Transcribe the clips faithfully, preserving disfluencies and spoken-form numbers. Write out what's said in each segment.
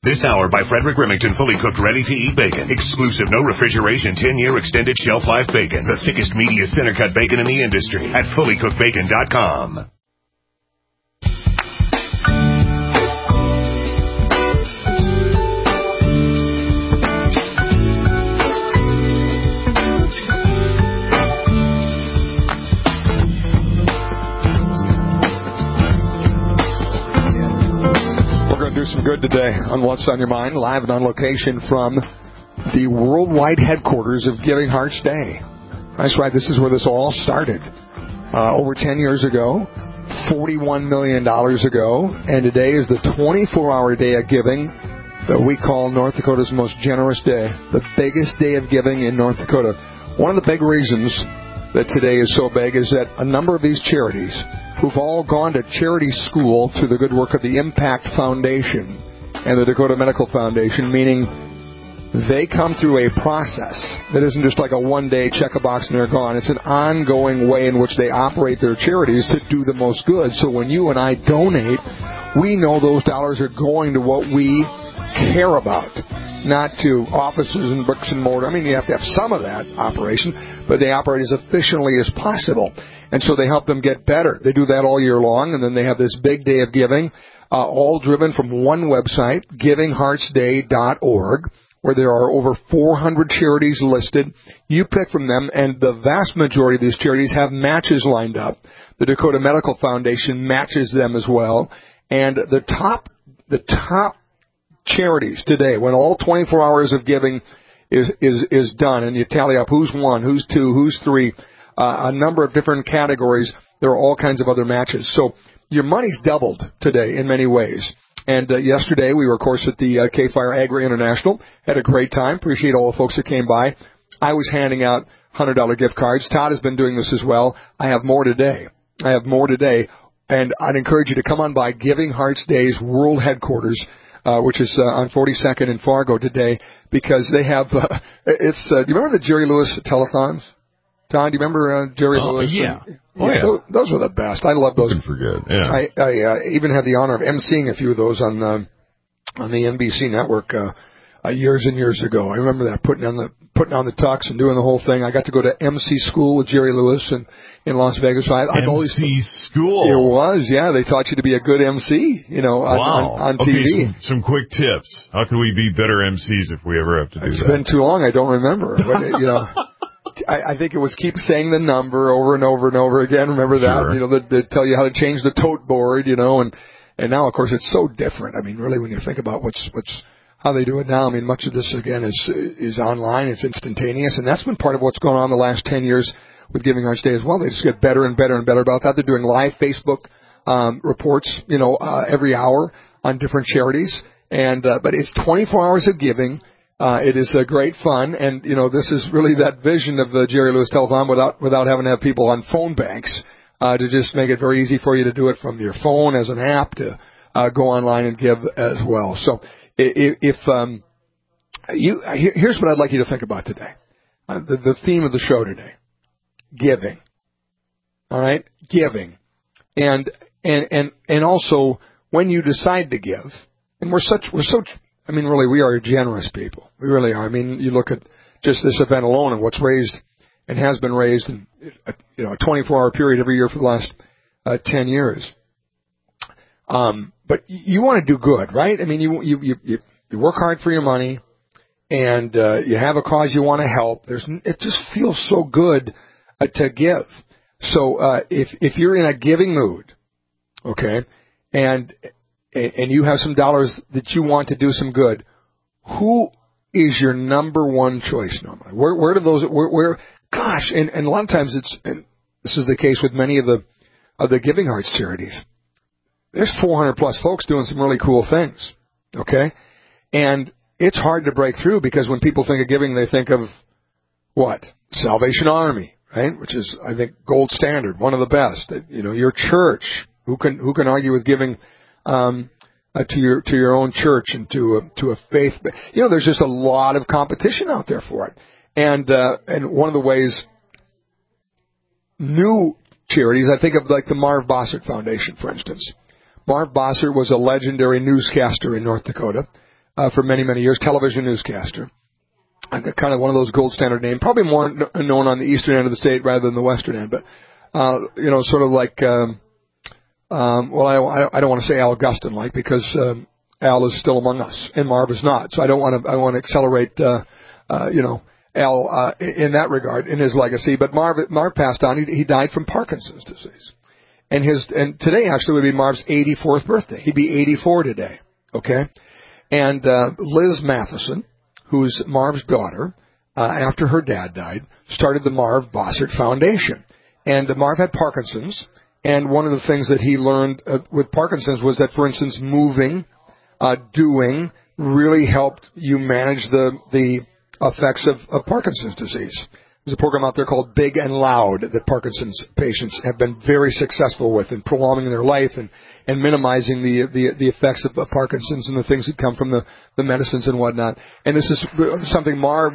This hour by Frederick Remington, fully cooked, ready-to-eat bacon. Exclusive, no refrigeration, ten-year extended shelf life bacon. The thickest, meatiest center-cut bacon in the industry at fully cooked bacon dot com. Do some good today on What's on Your Mind, live and on location from the worldwide headquarters of Giving Hearts Day. That's right, this is where this all started. Uh, over ten years ago, forty-one million dollars ago, and today is the twenty-four hour day of giving that we call North Dakota's most generous day, the biggest day of giving in North Dakota. One of the big reasons that today is so big is that a number of these charities who've all gone to charity school through the good work of the Impact Foundation and the Dakota Medical Foundation, meaning they come through a process that isn't just like a one-day check a box and they're gone. It's an ongoing way in which they operate their charities to do the most good. So when you and I donate, we know those dollars are going to what we care about, not to offices and bricks and mortar. I mean, you have to have some of that operation, but they operate as efficiently as possible. And so they help them get better. They do that all year long, and then they have this big day of giving, uh, all driven from one website, giving hearts day dot org, where there are over four hundred charities listed. You pick from them, and the vast majority of these charities have matches lined up. The Dakota Medical Foundation matches them as well. And the top, the top charities today, when all twenty-four hours of giving is, is, is done, and you tally up who's one, who's two, who's three, Uh, a number of different categories. There are all kinds of other matches. So your money's doubled today in many ways. And uh, yesterday we were, of course, at the uh, K-Fire Agri International. Had a great time. Appreciate all the folks that came by. I was handing out one hundred dollar gift cards. Todd has been doing this as well. I have more today. I have more today. And I'd encourage you to come on by Giving Hearts Day's world headquarters, uh, which is uh, on forty-second in Fargo today, because they have, uh, it's, uh, do you remember the Jerry Lewis telethons? Todd, do you remember uh, Jerry oh, Lewis? Yeah. And, oh, yeah. Those, those were the best. I love those. Who can forget? Yeah. I, I uh, even had the honor of emceeing a few of those on the, on the N B C network uh, uh, years and years ago. I remember that, putting on the putting on the tux and doing the whole thing. I got to go to M C school with Jerry Lewis and, in Las Vegas. So I, I've M C always, school? It was, yeah. They taught you to be a good M C, you know, on, wow. on, on okay, T V. Some, some quick tips. How can we be better M Cs if we ever have to do it's that? It's been too long. I don't remember. But, you know. I, I think it was keep saying the number over and over and over again. Remember that? Sure. You know, they tell you how to change the tote board, you know, and, and now, of course, it's so different. I mean, really, when you think about what's, what's, how they do it now, I mean, much of this, again, is, is online. It's instantaneous. And that's been part of what's going on the last ten years with Giving Hearts Day as well. They just get better and better and better about that. They're doing live Facebook, um, reports, you know, uh, every hour on different charities. And, uh, but it's twenty-four hours of giving. Uh, it is a great fun, and, you know, this is really that vision of the Jerry Lewis Telethon without, without having to have people on phone banks, uh, to just make it very easy for you to do it from your phone as an app to, uh, go online and give as well. So, if, if um, you, here's what I'd like you to think about today. Uh, the, the theme of the show today. Giving. All right? Giving. And, and, and, and also, when you decide to give, and we're such, we're so, I mean, really, we are generous people. We really are. I mean, you look at just this event alone and what's raised and has been raised in, you know, a twenty-four hour period every year for the last uh, ten years. Um, but you want to do good, right? I mean, you you you you work hard for your money, and uh, you have a cause you want to help. There's it just feels so good uh, to give. So uh, if if you're in a giving mood, okay, and and you have some dollars that you want to do some good, who is your number one choice normally? Where where do those where, where gosh, and, and a lot of times it's and this is the case with many of the of the Giving Hearts charities. There's four hundred plus folks doing some really cool things, okay? And it's hard to break through because when people think of giving, they think of what? Salvation Army, right? Which is, I think, gold standard, one of the best. You know, your church. Who can who can argue with giving um, uh, to your to your own church and to a, to a faith? You know, there's just a lot of competition out there for it. And uh, and one of the ways new charities, I think of like the Marv Bossert Foundation, for instance. Marv Bossert was a legendary newscaster in North Dakota. uh, for many, many years, television newscaster. Kind of one of those gold standard names, probably more known on the eastern end of the state rather than the western end, but, uh, you know, sort of like, um, um, well, I, I don't want to say Al Gustin-like because, um, Al is still among us and Marv is not. So I don't want to, I want to accelerate, uh, uh, you know, Al, uh, in that regard, in his legacy. But Marv, Marv passed on. He, he died from Parkinson's disease. And his, and today actually would be Marv's eighty-fourth birthday. He'd be eighty-four today. Okay. And, uh, Liz Matheson, who's Marv's daughter, uh, after her dad died, started the Marv Bossert Foundation. And uh, Marv had Parkinson's, and one of the things that he learned uh, with Parkinson's was that, for instance, moving, uh, doing, really helped you manage the the effects of, of Parkinson's disease. There's a program out there called Big and Loud that Parkinson's patients have been very successful with in prolonging their life and, and minimizing the, the the effects of, of Parkinson's and the things that come from the, the medicines and whatnot. And this is something Marv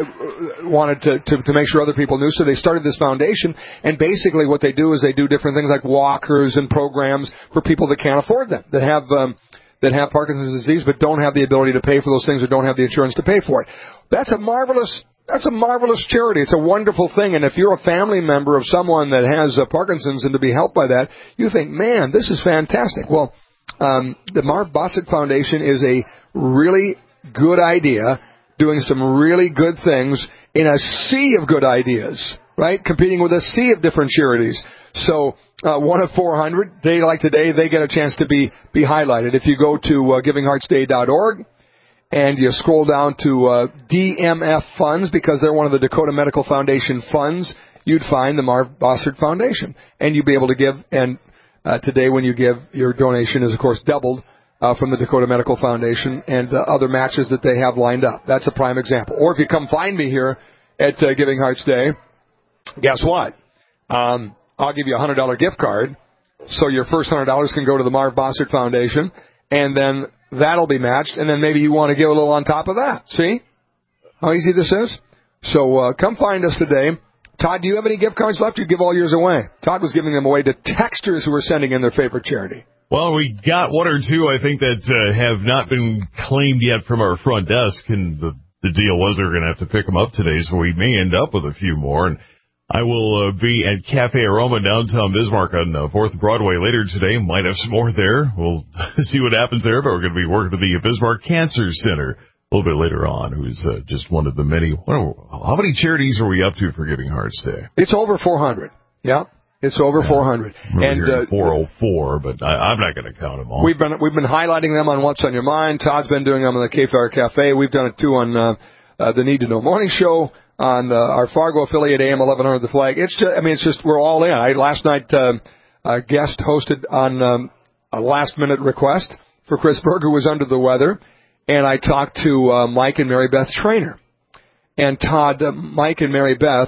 wanted to, to, to make sure other people knew, so they started this foundation. And basically what they do is they do different things like walkers and programs for people that can't afford them, that have um, that have Parkinson's disease but don't have the ability to pay for those things or don't have the insurance to pay for it. That's a marvelous That's a marvelous charity. It's a wonderful thing. And if you're a family member of someone that has uh, Parkinson's and to be helped by that, you think, man, this is fantastic. Well, um, the Marv Bossert Foundation is a really good idea, doing some really good things in a sea of good ideas, right? Competing with a sea of different charities. So uh, one of four hundred, day like today, they get a chance to be, be highlighted. If you go to uh, giving hearts day dot org, and you scroll down to uh, D M F funds, because they're one of the Dakota Medical Foundation funds, you'd find the Marv Bossert Foundation. And you'd be able to give, and uh, today when you give, your donation is, of course, doubled uh, from the Dakota Medical Foundation and uh, other matches that they have lined up. That's a prime example. Or if you come find me here at uh, Giving Hearts Day, guess what? Um, I'll give you a one hundred dollars gift card, so your first one hundred dollars can go to the Marv Bossert Foundation, and then that'll be matched, and then maybe you want to give a little on top of that. See how easy this is? So uh, come find us today. Todd, do you have any gift cards left? You give all yours away. Todd was giving them away to texters who were sending in their favorite charity. Well, we got one or two, I think, that uh, have not been claimed yet from our front desk, and the, the deal was they were going to have to pick them up today, so we may end up with a few more. And I will uh, be at Cafe Aroma downtown Bismarck on uh, fourth Broadway later today. Might have some more there. We'll see what happens there, but we're going to be working with the Bismarck Cancer Center a little bit later on, who's uh, just one of the many. What are, how many charities are we up to for Giving Hearts Day? It's over four hundred. Yeah, it's over yeah. four hundred. And uh, four oh four, but I, I'm not going to count them all. We've been we've been highlighting them on What's on Your Mind. Todd's been doing them on the K-Fire Cafe. We've done it too on uh, uh, the Need to Know Morning Show, on uh, our Fargo affiliate, A M eleven hundred The Flag. It's just, I mean, it's just, we're all in. I, last night, uh, a guest hosted on um, a last-minute request for Chris Berger, who was under the weather, and I talked to uh, Mike and Mary Beth Trainer. And Todd, uh, Mike and Mary Beth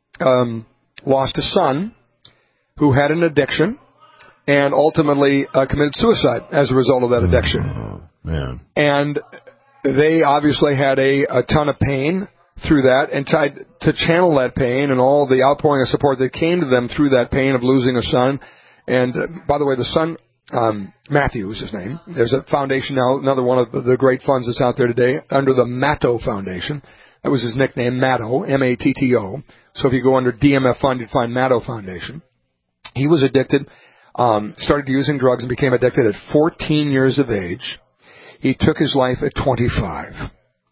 um, lost a son who had an addiction and ultimately uh, committed suicide as a result of that addiction. Oh, man. And they obviously had a, a ton of pain through that, and tried to channel that pain and all the outpouring of support that came to them through that pain of losing a son. And uh, by the way, the son, um, Matthew is his name. There's a foundation now, another one of the great funds that's out there today, under the Matto Foundation. That was his nickname, Matto, M A T T O. So if you go under D M F Fund, you'd find Matto Foundation. He was addicted, um, started using drugs and became addicted at fourteen years of age. He took his life at twenty-five.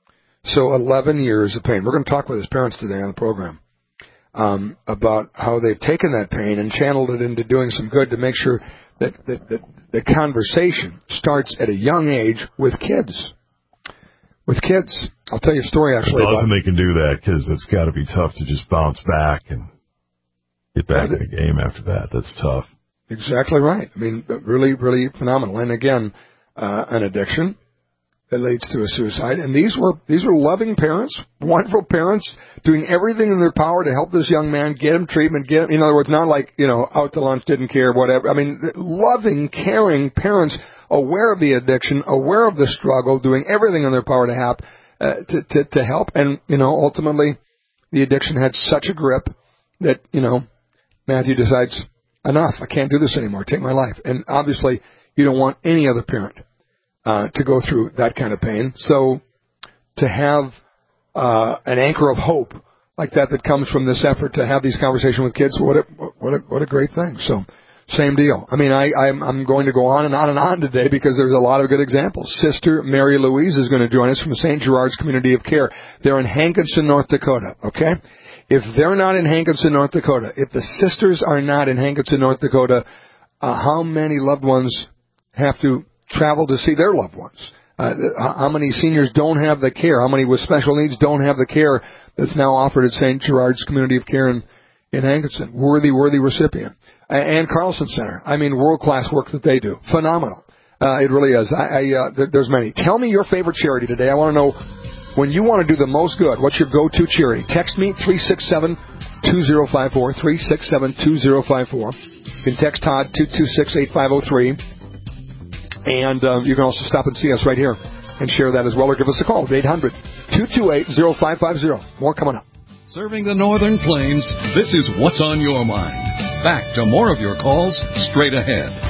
So eleven years of pain. We're going to talk with his parents today on the program um, about how they've taken that pain and channeled it into doing some good to make sure that, that, that the conversation starts at a young age with kids. With kids. I'll tell you a story, actually. It's awesome they can do that, because it's got to be tough to just bounce back and get back in the game after that. That's tough. Exactly right. I mean, really, really phenomenal. And again, uh, an addiction that leads to a suicide. And these were these were loving parents, wonderful parents, doing everything in their power to help this young man, get him treatment, get him, in other words, not like, you know, out to lunch, didn't care, whatever. I mean, loving, caring parents, aware of the addiction, aware of the struggle, doing everything in their power to help, uh, to, to, to help. And, you know, ultimately, the addiction had such a grip that, you know, Matthew decides, enough, I can't do this anymore, take my life. And obviously, you don't want any other parent uh, to go through that kind of pain. So to have uh, an anchor of hope like that that comes from this effort to have these conversations with kids, what a, what a, what a great thing. So same deal. I mean, I, I'm, I'm going to go on and on and on today because there's a lot of good examples. Sister Mary Louise is going to join us from Saint Gerard's Community of Care. They're in Hankinson, North Dakota, okay? If they're not in Hankinson, North Dakota, if the sisters are not in Hankinson, North Dakota, uh, how many loved ones have to travel to see their loved ones? Uh, how many seniors don't have the care? How many with special needs don't have the care that's now offered at Saint Gerard's Community of Care in, in Hankinson? Worthy, worthy recipient. And Carlson Center. I mean, world-class work that they do. Phenomenal. Uh, it really is. I, I, uh, there, there's many. Tell me your favorite charity today. I want to know when you want to do the most good, what's your go-to charity? Text me, three six seven, two zero five four, three six seven, two zero five four. You can text Todd, two two six, eight five zero three. And uh, you can also stop and see us right here and share that as well, or give us a call at eight hundred, two two eight, zero five five zero. More coming up. Serving the Northern Plains, this is What's on Your Mind. Back to more of your calls straight ahead.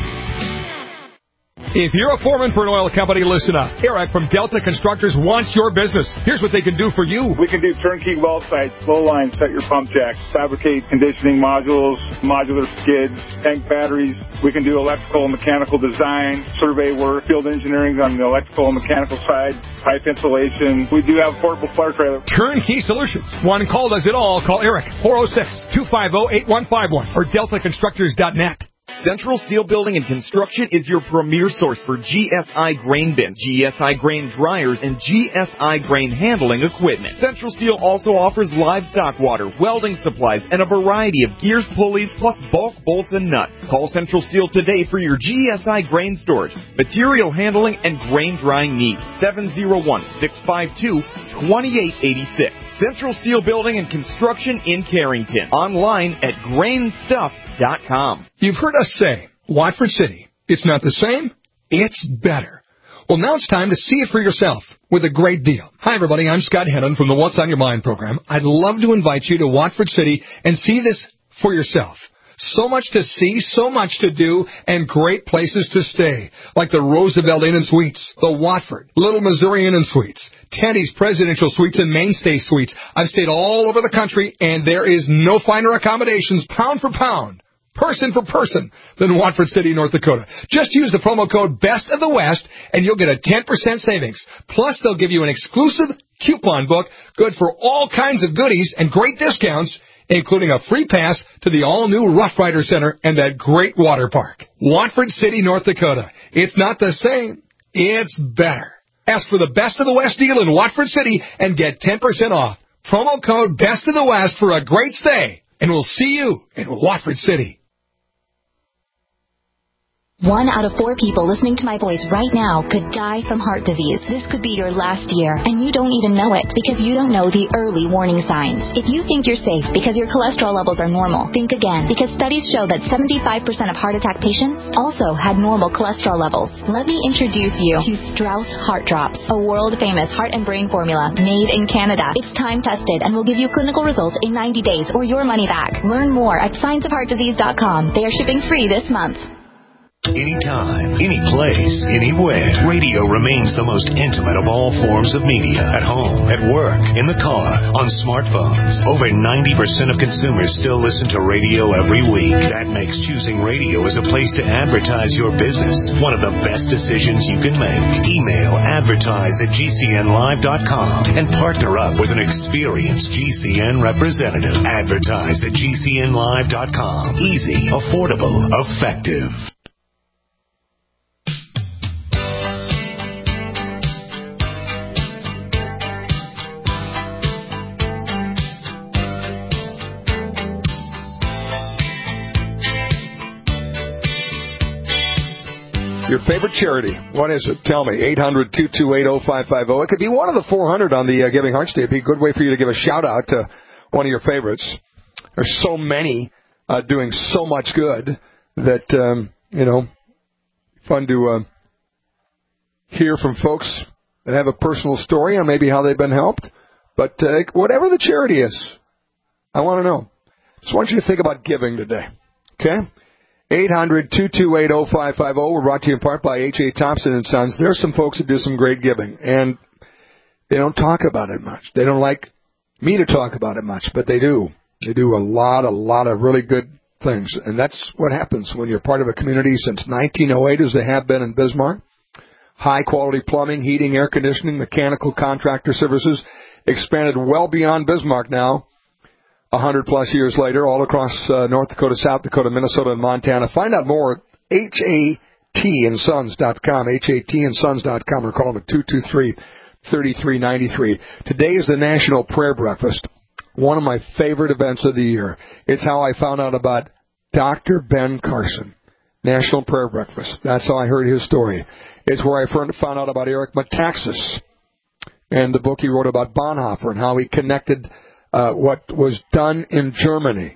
If you're a foreman for an oil company, listen up. Eric from Delta Constructors wants your business. Here's what they can do for you. We can do turnkey well sites, flow lines, set your pump jacks, fabricate conditioning modules, modular skids, tank batteries. We can do electrical and mechanical design, survey work, field engineering on the electrical and mechanical side, pipe insulation. We do have a portable flare trailer. Turnkey solutions. One call does it all. Call Eric, four oh six, two five oh, eight one five one or delta constructors dot net. Central Steel Building and Construction is your premier source for G S I grain bins, G S I grain dryers, and G S I grain handling equipment. Central Steel also offers livestock water, welding supplies, and a variety of gears, pulleys, plus bulk bolts and nuts. Call Central Steel today for your G S I grain storage, material handling, and grain drying needs. seven oh one, six five two, two eight eight six. Central Steel Building and Construction in Carrington. Online at grain stuff dot com. You've heard us say, Watford City, it's not the same, it's better. Well, now it's time to see it for yourself with a great deal. Hi, everybody. I'm Scott Hennon from the What's on Your Mind program. I'd love to invite you to Watford City and see this for yourself. So much to see, so much to do, and great places to stay, like the Roosevelt Inn and Suites, the Watford, Little Missouri Inn and Suites, Teddy's Presidential Suites, and Mainstay Suites. I've stayed all over the country, and there is no finer accommodations, pound for pound, person for person, than Watford City, North Dakota. Just use the promo code Best of the West, and you'll get a ten percent savings. Plus, they'll give you an exclusive coupon book, good for all kinds of goodies and great discounts, including a free pass to the all-new Rough Rider Center and that great water park. Watford City, North Dakota. It's not the same, it's better. Ask for the Best of the West deal in Watford City and get ten percent off. Promo code Best of the West for a great stay. And we'll see you in Watford City. One out of four people listening to my voice right now could die from heart disease. This could be your last year, and you don't even know it because you don't know the early warning signs. If you think you're safe because your cholesterol levels are normal, think again, because studies show that seventy-five percent of heart attack patients also had normal cholesterol levels. Let me introduce you to Strauss Heart Drops, a world-famous heart and brain formula made in Canada. It's time-tested and will give you clinical results in ninety days or your money back. Learn more at science of heart disease dot com. They are shipping free this month. Anytime, any place, anywhere, radio remains the most intimate of all forms of media. At home, at work, in the car, on smartphones. Over ninety percent of consumers still listen to radio every week. That makes choosing radio as a place to advertise your business one of the best decisions you can make. Email advertise at G C N live dot com and partner up with an experienced G C N representative. Advertise at G C N live dot com. Easy, affordable, effective. Your favorite charity, what is it? Tell me, eight hundred, two two eight, oh five five oh. It could be one of the four hundred on the uh, Giving Hearts Day. It'd be a good way for you to give a shout-out to one of your favorites. There's so many uh, doing so much good that, um, you know, fun to uh, hear from folks that have a personal story on maybe how they've been helped. But uh, whatever the charity is, I want to know. Just want you to think about giving today, okay? eight hundred, two two eight, oh five five oh. We're brought to you in part by H A. Thompson and Sons. There's some folks that do some great giving, and they don't talk about it much. They don't like me to talk about it much, but they do. They do a lot, a lot of really good things, and that's what happens when you're part of a community since nineteen oh eight, as they have been in Bismarck. High-quality plumbing, heating, air conditioning, mechanical contractor services, expanded well beyond Bismarck now, one hundred plus years later, all across uh, North Dakota, South Dakota, Minnesota, and Montana. Find out more at H A T and sons dot com, H A T and sons dot com, or call them at two two three, three three nine three. Today is the National Prayer Breakfast, one of my favorite events of the year. It's how I found out about Doctor Ben Carson. National Prayer Breakfast. That's how I heard his story. It's where I found out about Eric Metaxas and the book he wrote about Bonhoeffer and how he connected uh, what was done in Germany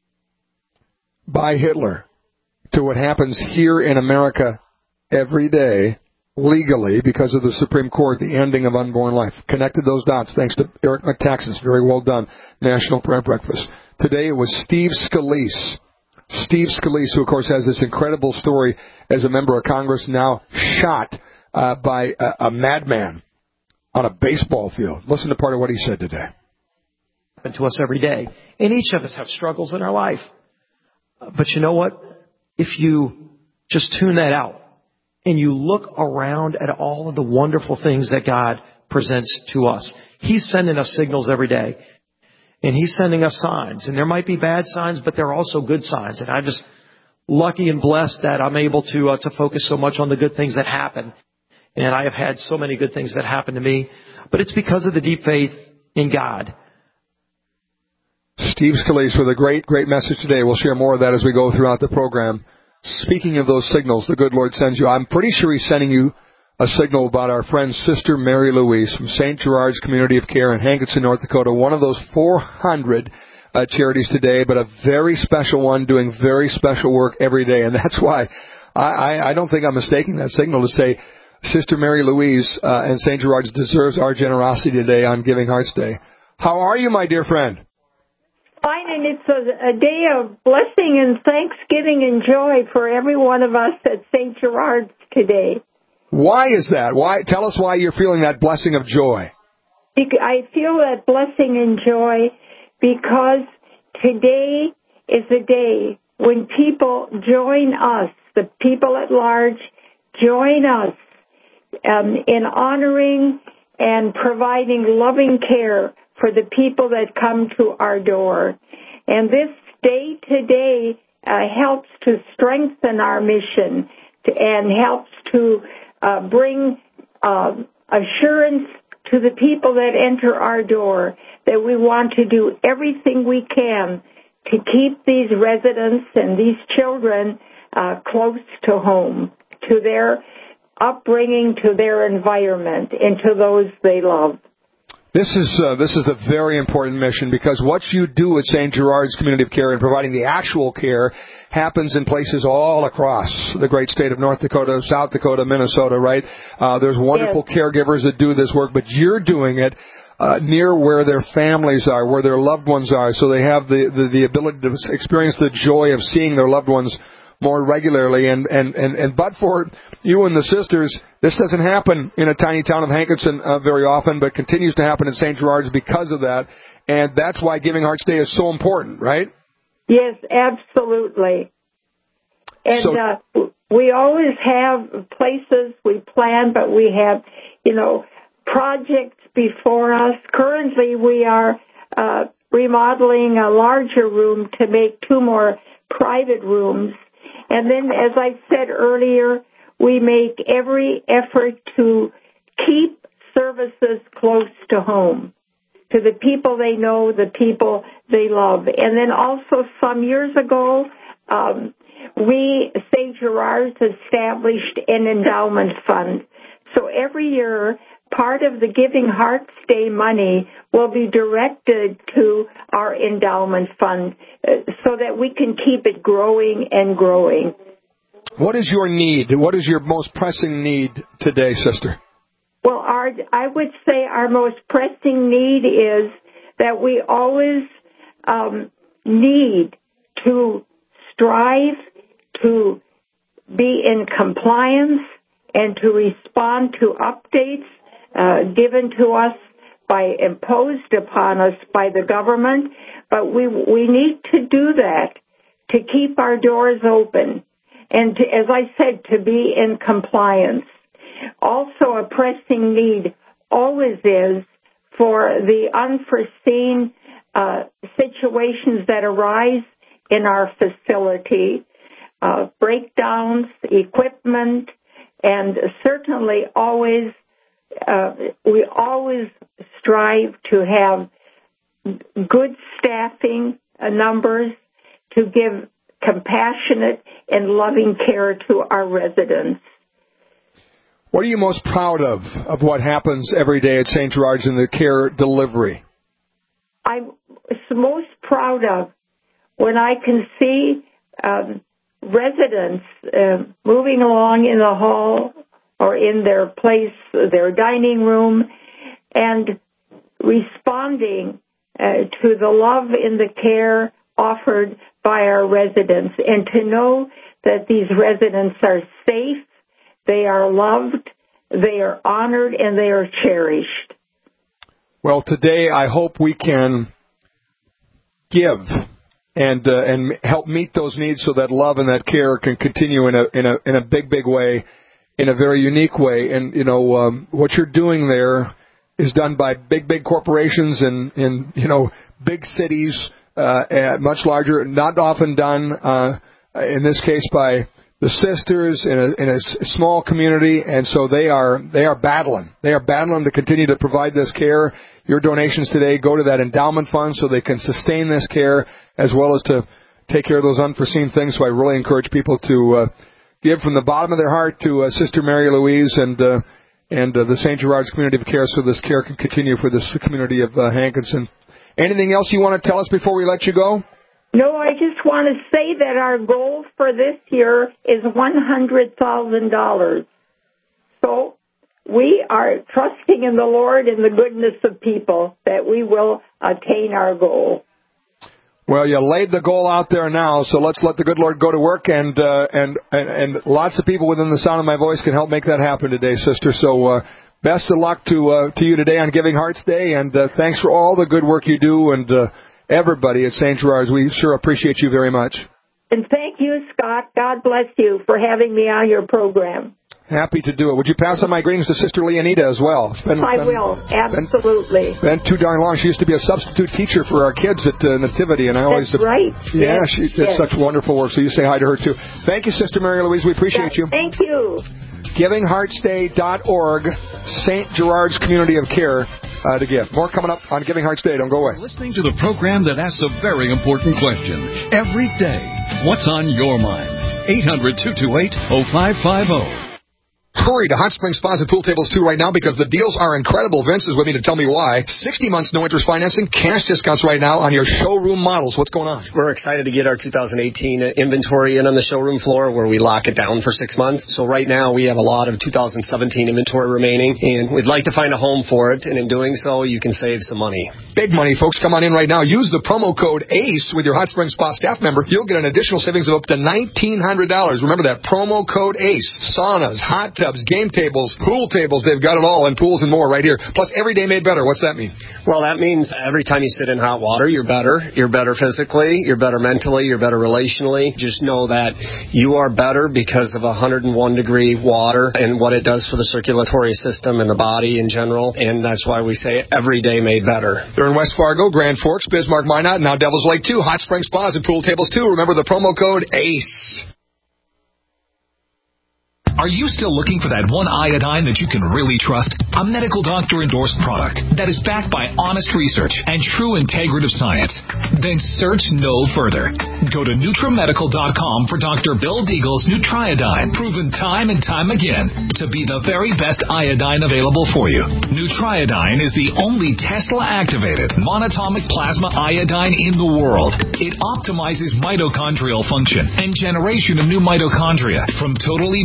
by Hitler to what happens here in America every day legally because of the Supreme Court, the ending of unborn life. Connected those dots thanks to Eric Metaxas. Very well done. National Prayer Breakfast. Today it was Steve Scalise. Steve Scalise, who, of course, has this incredible story as a member of Congress, now shot uh, by a, a madman on a baseball field. Listen to part of what he said today. To us every day. And each of us have struggles in our life. But you know what? If you just tune that out and you look around at all of the wonderful things that God presents to us, He's sending us signals every day. And He's sending us signs. And there might be bad signs, but there are also good signs. And I'm just lucky and blessed that I'm able to uh, to focus so much on the good things that happen. And I have had so many good things that happen to me. But it's because of the deep faith in God. Steve Scalise with a great, great message today. We'll share more of that as we go throughout the program. Speaking of those signals the good Lord sends you, I'm pretty sure He's sending you a signal about our friend Sister Mary Louise from Saint Gerard's Community of Care in Hankinson, North Dakota, one of those four hundred uh, charities today, but a very special one doing very special work every day. And that's why I, I, I don't think I'm mistaking that signal to say Sister Mary Louise uh, and Saint Gerard's deserves our generosity today on Giving Hearts Day. How are you, my dear friend? Fine, and it's a, a day of blessing and thanksgiving and joy for every one of us at Saint Gerard's today. Why is that? Why? Tell us why you're feeling that blessing of joy. I feel that blessing and joy because today is a day when people join us, the people at large, join us um, in honoring and providing loving care for the people that come to our door. And this day today uh, helps to strengthen our mission to, and helps to Uh, bring uh, assurance to the people that enter our door that we want to do everything we can to keep these residents and these children uh, close to home, to their upbringing, to their environment, and to those they love. This is uh, this is a very important mission because what you do at Saint Gerard's Community of Care in providing the actual care happens in places all across the great state of North Dakota, South Dakota, Minnesota, right? Uh, there's wonderful yes. caregivers that do this work, but you're doing it uh, near where their families are, where their loved ones are, so they have the, the, the ability to experience the joy of seeing their loved ones more regularly. And, and, and, and but for you and the sisters, this doesn't happen in a tiny town of Hankinson uh, very often, but continues to happen at Saint Gerard's because of that. And that's why Giving Hearts Day is so important, right? Yes, absolutely. And so, uh, we always have places we plan, but we have, you know, projects before us. Currently, we are uh, remodeling a larger room to make two more private rooms. And then, as I said earlier, we make every effort to keep services close to home, to the people they know, the people they love. And then also some years ago, um, we, Saint Gerard's, established an endowment fund. So every year, part of the Giving Hearts Day money will be directed to our endowment fund uh, so that we can keep it growing and growing. What is your need? What is your most pressing need today, sister? Well, our, I would say our most pressing need is that we always um, need to strive to be in compliance and to respond to updates uh, given to us by, imposed upon us by the government. But we we need to do that to keep our doors open and, to, as I said, to be in compliance. Also, a pressing need always is for the unforeseen uh, situations that arise in our facility, uh, breakdowns, equipment, and certainly always, uh, we always strive to have good staffing uh, numbers to give compassionate and loving care to our residents. What are you most proud of, of what happens every day at Saint Gerard's in the care delivery? I'm most proud of when I can see um, residents uh, moving along in the hall or in their place, their dining room, and responding uh, to the love and the care offered by our residents, and to know that these residents are safe, they are loved, they are honored, and they are cherished. Well, today I hope we can give and uh, and help meet those needs so that love and that care can continue in a in a in a big big way, in a very unique way. And you know um, what you're doing there is done by big big corporations and in you know big cities, uh, much larger, not often done uh, in this case by the sisters in a, in a small community, and so they are they are battling. They are battling to continue to provide this care. Your donations today go to that endowment fund so they can sustain this care as well as to take care of those unforeseen things. So I really encourage people to uh, give from the bottom of their heart to uh, Sister Mary Louise and uh, and uh, the Saint Gerard's Community of Care so this care can continue for this community of uh, Hankinson. Anything else you want to tell us before we let you go? No, I just want to say that our goal for this year is one hundred thousand dollars. So we are trusting in the Lord and the goodness of people that we will attain our goal. Well, you laid the goal out there now, so let's let the good Lord go to work, and uh, and, and and lots of people within the sound of my voice can help make that happen today, sister. So uh, best of luck to uh, to you today on Giving Hearts Day, and uh, thanks for all the good work you do, and uh, everybody at Saint Gerard's. We sure appreciate you very much. And thank you, Scott. God bless you for having me on your program. Happy to do it. Would you pass on my greetings to Sister Leonida as well? It's been, I been, will, absolutely. Been, been too darn long. She used to be a substitute teacher for our kids at uh, Nativity, and I always That's right. Yeah, yes. she did yes. such wonderful work. So you say hi to her too. Thank you, Sister Mary Louise. We appreciate yes, you. Thank you. Giving Hearts Day dot org, Saint Gerard's Community of Care uh, to give. More coming up on Giving Hearts Day. Don't go away. Listening to the program that asks a very important question every day. What's on your mind? eight hundred, two two eight, oh five five oh. Hurry to Hot Springs Spas and Pool Tables two right now because the deals are incredible. Vince is with me to tell me why. sixty months no interest financing, cash discounts right now on your showroom models. What's going on? We're excited to get our two thousand eighteen inventory in on the showroom floor where we lock it down for six months. So right now we have a lot of two thousand seventeen inventory remaining, and we'd like to find a home for it, and in doing so, you can save some money. Big money, folks. Come on in right now. Use the promo code ACE with your Hot Springs Spa staff member. You'll get an additional savings of up to nineteen hundred dollars. Remember that promo code ACE. Saunas, hot tubs, game tables, pool tables, they've got it all, and pools and more right here. Plus, every day made better. What's that mean? Well, that means every time you sit in hot water, you're better. You're better physically, you're better mentally, you're better relationally. Just know that you are better because of one hundred one degree water and what it does for the circulatory system and the body in general, and that's why we say every day made better. They're in West Fargo, Grand Forks, Bismarck, Minot, and now Devil's Lake too. Hot Springs Spas and Pool Tables too. Remember the promo code ACE. Are you still looking for that one iodine that you can really trust? A medical doctor-endorsed product that is backed by honest research and true integrative science? Then search no further. Go to Nutramedical dot com for Doctor Bill Deagle's Nutriodine, proven time and time again to be the very best iodine available for you. Nutriodine is the only Tesla-activated monatomic plasma iodine in the world. It optimizes mitochondrial function and generation of new mitochondria from totally neutralized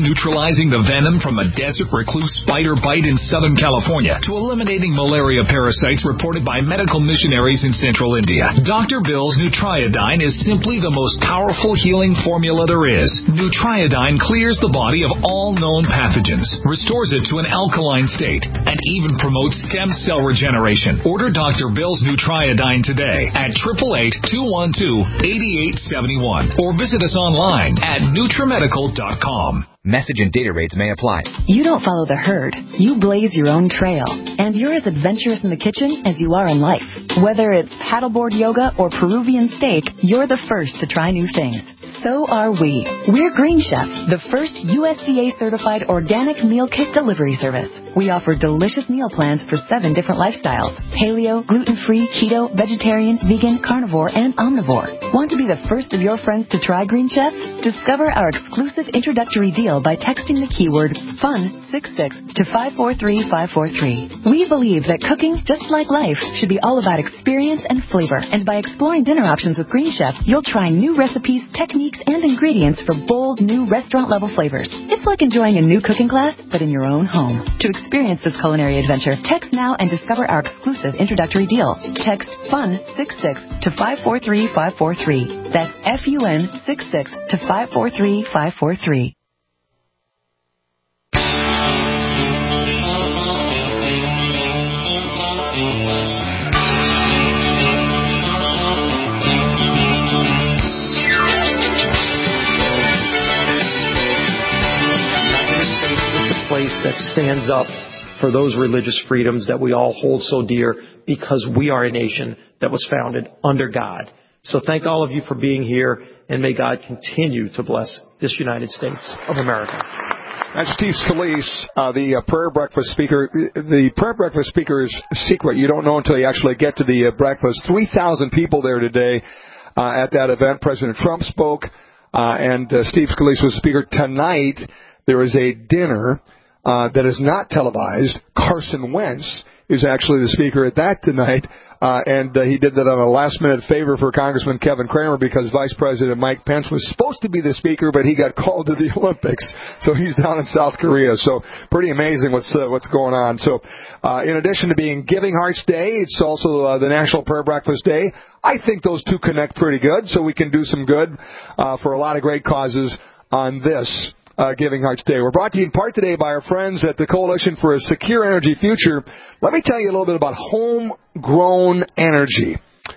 neutralizing the venom from a desert recluse spider bite in Southern California to eliminating malaria parasites reported by medical missionaries in central India. Doctor Bill's Nutriodine is simply the most powerful healing formula there is. Nutriodine clears the body of all known pathogens, restores it to an alkaline state, and even promotes stem cell regeneration. Order Doctor Bill's Nutriodine today at eight eight eight, two one two, eight eight seven one or visit us online at Nutrimedical dot com. Message and data rates may apply. You don't follow the herd. You blaze your own trail. And you're as adventurous in the kitchen as you are in life. Whether it's paddleboard yoga or Peruvian steak, you're the first to try new things. So are we. We're Green Chef, the first U S D A-certified organic meal kit delivery service. We offer delicious meal plans for seven different lifestyles: paleo, gluten-free, keto, vegetarian, vegan, carnivore, and omnivore. Want to be the first of your friends to try Green Chef? Discover our exclusive introductory deal by texting the keyword FUN sixty-six to five four three five four three. We believe that cooking, just like life, should be all about experience and flavor. And by exploring dinner options with Green Chef, you'll try new recipes, techniques, and ingredients for bold, new restaurant-level flavors. It's like enjoying a new cooking class, but in your own home. To experience this culinary adventure, text now and discover our exclusive introductory deal. Text FUN sixty-six to five four three five four three. That's F U N sixty-six to five four three five four three. Place that stands up for those religious freedoms that we all hold so dear, because we are a nation that was founded under God. So thank all of you for being here, and may God continue to bless this United States of America. That's Steve Scalise, uh, the uh, prayer breakfast speaker. The prayer breakfast speaker is secret. You don't know until you actually get to the uh, breakfast. three thousand people there today uh, at that event. President Trump spoke, uh, and uh, Steve Scalise was speaker. Tonight, there is a dinner Uh, that is not televised. Carson Wentz is actually the speaker at that tonight, uh, and uh, he did that on a last-minute favor for Congressman Kevin Cramer, because Vice President Mike Pence was supposed to be the speaker, but he got called to the Olympics, so he's down in South Korea. So pretty amazing what's uh, what's going on. So uh, in addition to being Giving Hearts Day, it's also uh, the National Prayer Breakfast Day. I think those two connect pretty good, so we can do some good uh, for a lot of great causes on this Uh, Giving Hearts Day. We're brought to you in part today by our friends at the Coalition for a Secure Energy Future. Let me tell you a little bit about homegrown energy.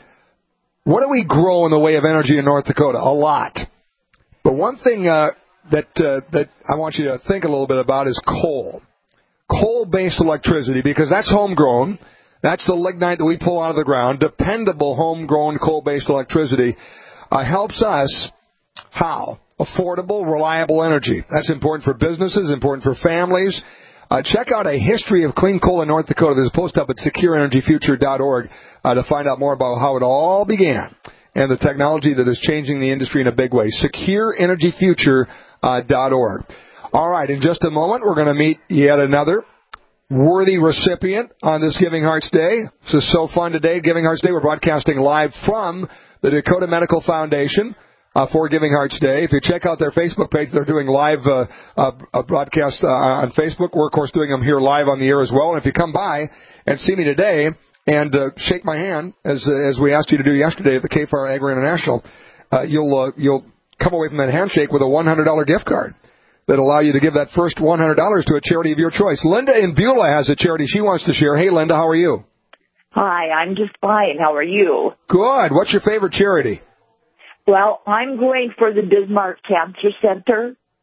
What do we grow in the way of energy in North Dakota? A lot. But one thing uh, that uh, that I want you to think a little bit about is coal. Coal-based electricity, because that's homegrown. That's the lignite that we pull out of the ground. Dependable homegrown coal-based electricity uh, helps us. How? Affordable, reliable energy. That's important for businesses, important for families. Uh, check out a history of clean coal in North Dakota. There's a post up at secure energy future dot org uh, to find out more about how it all began and the technology that is changing the industry in a big way. secure energy future dot org. All right, in just a moment, we're going to meet yet another worthy recipient on this Giving Hearts Day. This is so fun today. Giving Hearts Day, we're broadcasting live from the Dakota Medical Foundation. Uh, for Giving Hearts Day. If you check out their Facebook page, they're doing live uh, uh, broadcasts uh, on Facebook. We're, of course, doing them here live on the air as well. And if you come by and see me today and uh, shake my hand, as uh, as we asked you to do yesterday at the K F A R Agri International, uh, you'll uh, you'll come away from that handshake with a one hundred dollars gift card that allow you to give that first one hundred dollars to a charity of your choice. Linda in Beulah has a charity she wants to share. Hey, Linda, how are you? Hi, I'm just fine. How are you? Good. What's your favorite charity? Well, I'm going for the Bismarck Cancer Center.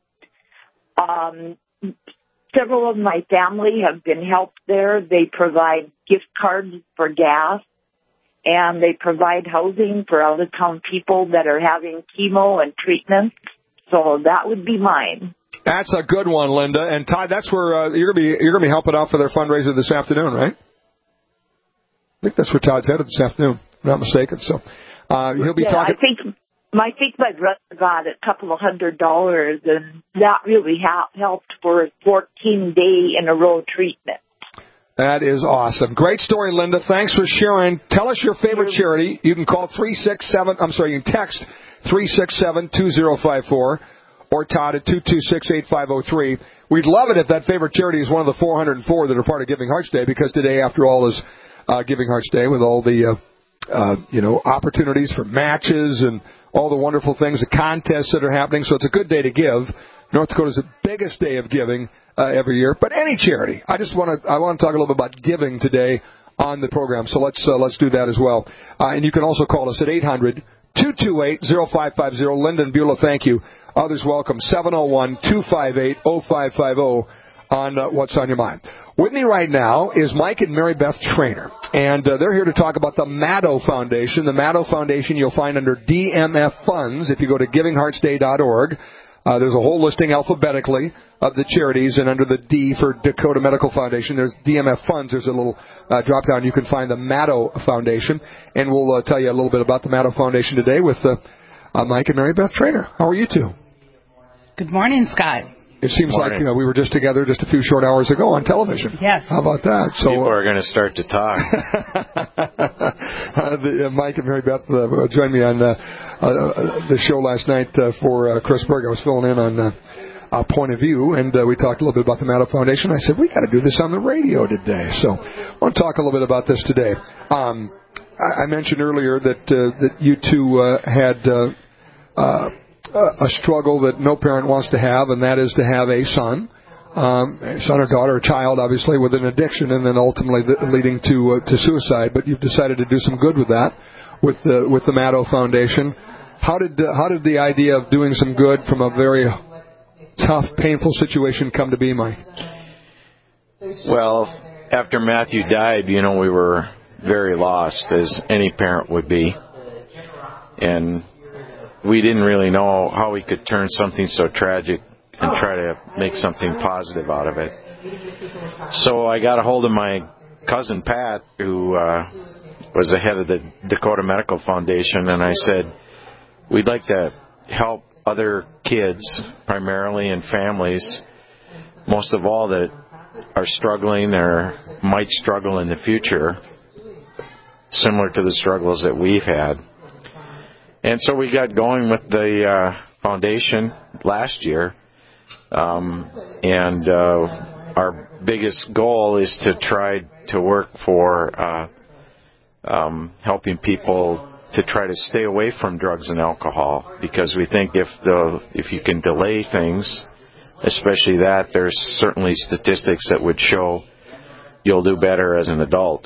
Um, several of my family have been helped there. They provide gift cards for gas, and they provide housing for out-of-town people that are having chemo and treatment. So that would be mine. That's a good one, Linda. And Todd, that's where uh, you're gonna be. You're gonna be helping out for their fundraiser this afternoon, right? I think that's where Todd's headed this afternoon, if I'm not mistaken. So uh, he'll be yeah, talking. I think. I think my brother got a couple of hundred dollars, and that really ha- helped for a fourteen-day in a row treatment. That is awesome. Great story, Linda. Thanks for sharing. Tell us your favorite charity. You can call three six seven. I'm sorry, you can text three six seven two zero five four, or Todd at two two six, eight five zero three. We'd love it if that favorite charity is one of the four hundred four that are part of Giving Hearts Day, because today, after all, is uh, Giving Hearts Day with all the, uh, uh, you know, opportunities for matches and all the wonderful things, the contests that are happening. So it's a good day to give. North Dakota's the biggest day of giving uh, every year, but any charity. I just want to I want to talk a little bit about giving today on the program, so let's uh, let's do that as well. Uh, and you can also call us at eight hundred, two two eight, zero five five zero. Lyndon Beulah, thank you. Others welcome, seven oh one, two five eight, oh five five oh on uh, What's on Your Mind. With me right now is Mike and Mary Beth Trainer, and uh, they're here to talk about the Maddow Foundation. The Maddow Foundation you'll find under D M F Funds if you go to giving hearts day dot org. Uh, there's a whole listing alphabetically of the charities, and under the D for Dakota Medical Foundation, there's D M F Funds. There's a little uh, drop-down. You can find the Maddow Foundation, and we'll uh, tell you a little bit about the Maddow Foundation today with uh, uh, Mike and Mary Beth Trainer. How are you two? Good morning, Scott. It seems like, you know, we were just together just a few short hours ago on television. Yes. How about that? So people are going to start to talk. uh, the, uh, Mike and Mary Beth uh, joined me on uh, uh, the show last night uh, for uh, Chris Berg. I was filling in on uh, uh, Point of View, and uh, we talked a little bit about the Maddow Foundation. I said, we got to do this on the radio today. So I want to talk a little bit about this today. Um, I, I mentioned earlier that uh, that you two uh, had uh, uh, a struggle that no parent wants to have, and that is to have a son, um, a son or daughter, a child, obviously, with an addiction, and then ultimately leading to uh, to suicide. But you've decided to do some good with that, with the with the Maddow Foundation. How did uh, how did the idea of doing some good from a very tough, painful situation come to be, Mike? Well, after Matthew died, you know, we were very lost, as any parent would be, and we didn't really know how we could turn something so tragic and try to make something positive out of it. So I got a hold of my cousin Pat, who uh, was the head of the Dakota Medical Foundation, and I said, we'd like to help other kids, primarily in families, most of all that are struggling or might struggle in the future, similar to the struggles that we've had. And so we got going with the uh, foundation last year, um, and uh, our biggest goal is to try to work for uh, um, helping people to try to stay away from drugs and alcohol, because we think if the if you can delay things, especially that, there's certainly statistics that would show you'll do better as an adult.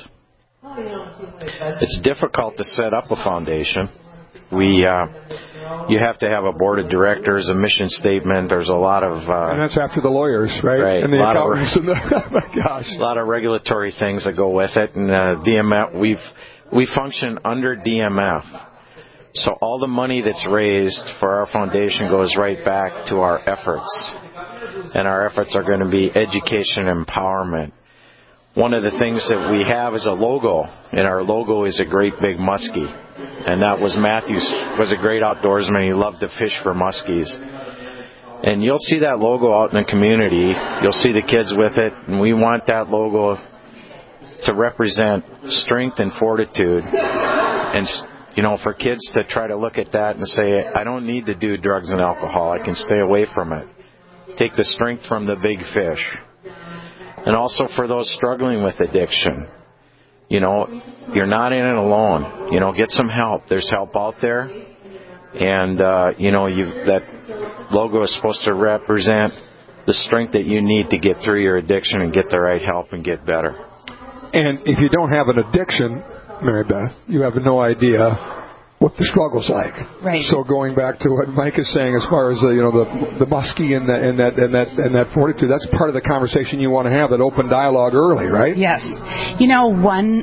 It's difficult to set up a foundation. We, uh, you have to have a board of directors, a mission statement. There's a lot of, uh, and that's after the lawyers, right? Right. And the a lot accountants. Of, and the, oh my gosh. A lot of regulatory things that go with it. And uh, D M F, we've we function under D M F, so all the money that's raised for our foundation goes right back to our efforts, and our efforts are going to be education and empowerment. One of the things that we have is a logo, and our logo is a great big muskie. And that was Matthew's, was a great outdoorsman. He loved to fish for muskies. And you'll see that logo out in the community. You'll see the kids with it. And we want that logo to represent strength and fortitude. And, you know, for kids to try to look at that and say, I don't need to do drugs and alcohol. I can stay away from it. Take the strength from the big fish. And also for those struggling with addiction. You know, you're not in it alone. You know, get some help. There's help out there. And, uh, you know, you that logo is supposed to represent the strength that you need to get through your addiction and get the right help and get better. And if you don't have an addiction, Mary Beth, you have no idea what the struggle's like. Right. So going back to what Mike is saying, as far as uh, you know, the the muskie and, the, and that and that and that fortitude, that's part of the conversation you want to have, that open dialogue early, right? Yes. You know, one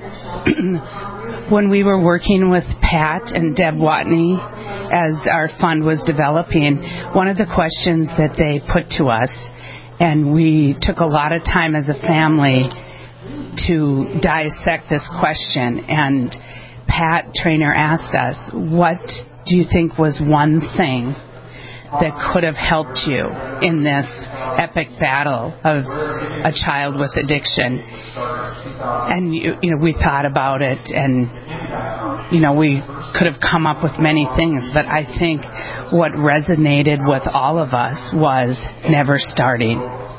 when we were working with Pat and Deb Watney as our fund was developing, one of the questions that they put to us, and we took a lot of time as a family to dissect this question, and Pat Trainer asked us, what do you think was one thing that could have helped you in this epic battle of a child with addiction? And, you, you know, we thought about it, and you know, we could have come up with many things, but I think what resonated with all of us was never starting.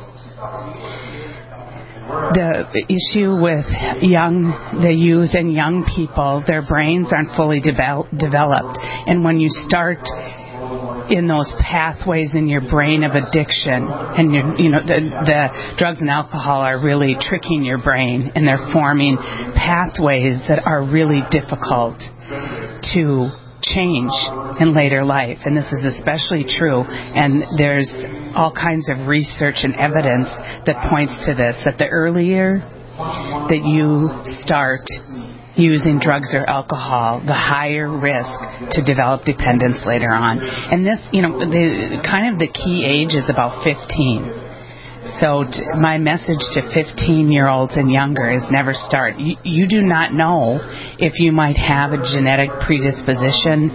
The issue with young, the youth and young people, their brains aren't fully devel- developed. And when you start in those pathways in your brain of addiction, and you you know the, the drugs and alcohol are really tricking your brain, and they're forming pathways that are really difficult to change in later life. And this is especially true, and there's all kinds of research and evidence that points to this, that the earlier that you start using drugs or alcohol, the higher risk to develop dependence later on. And this, you know, the kind of the key age is about fifteen. So t- my message to fifteen-year-olds and younger is never start. You, you do not know if you might have a genetic predisposition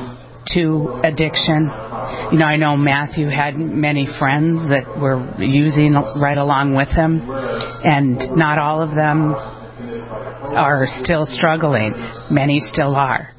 to addiction. You know, I know Matthew had many friends that were using right along with him, and not all of them are still struggling. Many still are.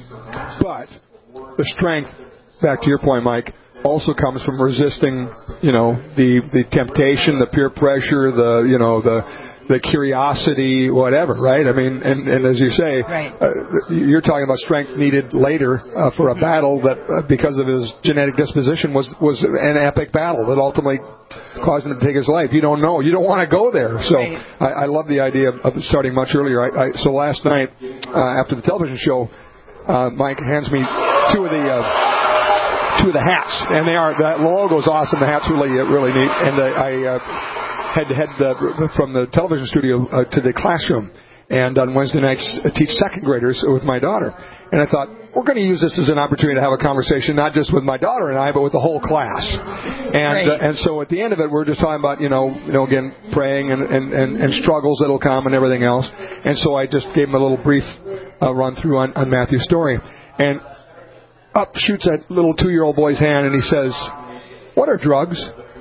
But the strength, back to your point, Mike, also comes from resisting, you know, the the temptation, the peer pressure, the, you know, the the curiosity, whatever, right? I mean, and, and as you say, right. uh, you're talking about strength needed later uh, for a battle that, uh, because of his genetic disposition, was, was an epic battle that ultimately caused him to take his life. You don't know. You don't want to go there. So right. I, I love the idea of starting much earlier. I, I, so last night, uh, after the television show, uh, Mike hands me two of the... Uh, two of the hats, and they are, that logo's awesome. The hat's really, really neat. And uh, I uh, had to head uh, from the television studio uh, to the classroom, and on Wednesday nights uh, teach second graders with my daughter. And I thought, we're going to use this as an opportunity to have a conversation, not just with my daughter and I, but with the whole class. And uh, and so at the end of it, we're just talking about, you know, you know, again, praying and, and, and, and struggles that'll come and everything else. And so I just gave him a little brief uh, run through on, on Matthew's story. And up shoots that little two-year-old boy's hand, and he says, "What are drugs?"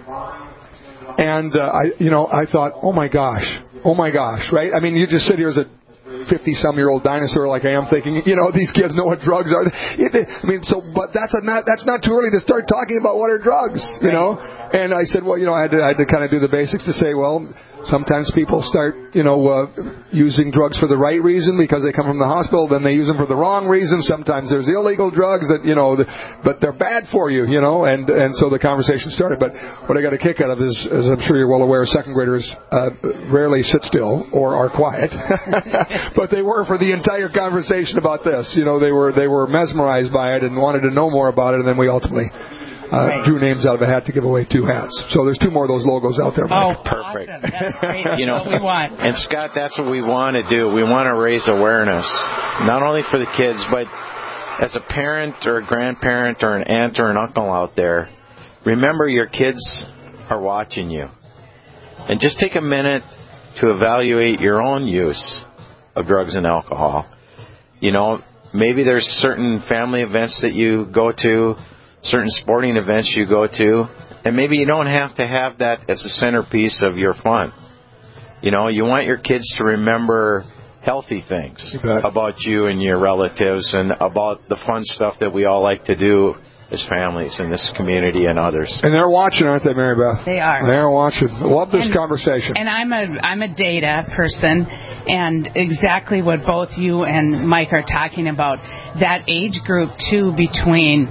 And uh, I, you know, I thought, "Oh my gosh, oh my gosh!" Right? I mean, you just sit here as a fifty-some-year-old dinosaur like I am, thinking, you know, these kids know what drugs are. I mean, so, but that's a not that's not too early to start talking about what are drugs, you know. And I said, well, you know, I had to, I had to kind of do the basics to say, well, sometimes people start, you know, uh, using drugs for the right reason because they come from the hospital. Then they use them for the wrong reason. Sometimes there's illegal drugs that, you know, but they're bad for you, you know. And and so the conversation started. But what I got a kick out of is, as I'm sure you're well aware, second graders uh, rarely sit still or are quiet. But they were for the entire conversation about this. You know, they were they were mesmerized by it and wanted to know more about it. And then we ultimately Uh, right. drew names out of a hat to give away two hats. So there's two more of those logos out there, Mike. Oh, perfect. Awesome. That's great. You know, that's what we want. And Scott, that's what we want to do. We want to raise awareness, not only for the kids, but as a parent or a grandparent or an aunt or an uncle out there, remember your kids are watching you. And just take a minute to evaluate your own use of drugs and alcohol. You know, maybe there's certain family events that you go to, certain sporting events you go to, and maybe you don't have to have that as a centerpiece of your fun. You know, you want your kids to remember healthy things about you and your relatives and about the fun stuff that we all like to do as families in this community and others. And they're watching, aren't they, Mary Beth? They are. They're watching. Love this and, conversation. And I'm a I'm a data person, and exactly what both you and Mike are talking about, that age group too between